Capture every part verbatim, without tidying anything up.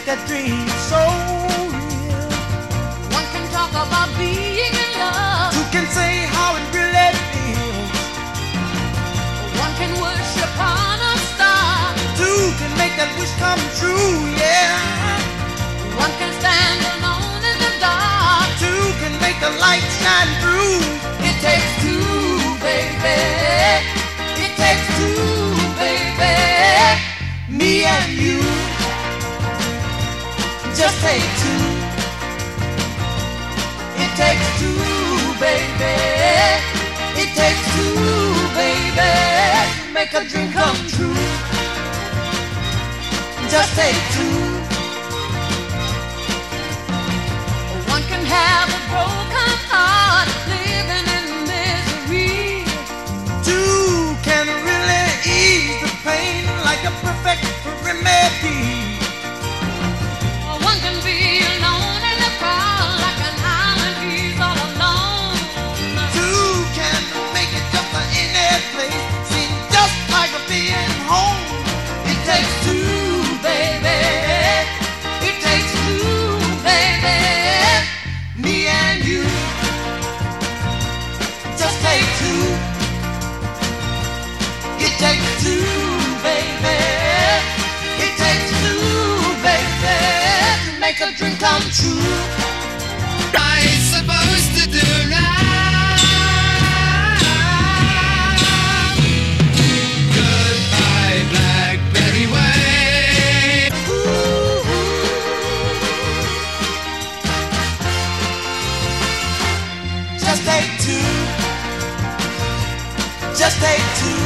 that dream so real. One can talk about being in love. Two can say how it really feels. One can worship on a star. Two can make that wish come true, yeah. One can stand alone in the dark. Two can make the light shine through. It takes two, baby. It takes two, baby. Me and you. Just take two. It takes two, baby. It takes two, baby. Make a dream come true. Just take two. One can have a broken heart, living in misery. Two can really ease the pain like a perfect remedy. One can be alone in the crowd like an island, he's all alone. Two can make it just a any place, seem just like a being home. It takes two, baby. It takes two, baby. Me and you. Just take two. It takes two, baby. It takes two, baby. To make a dream come true. I supposed to do now. Goodbye, Blackberry Way. Ooh, just take two. Just take two.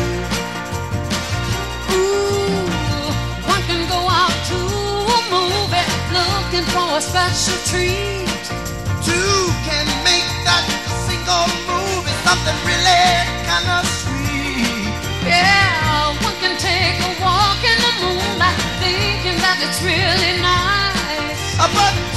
Ooh, one can go out to a movie looking for a special treat. Two can make that single movie something really kind of sweet. Yeah, one can take a walk in the moonlight thinking that it's really nice. Uh, But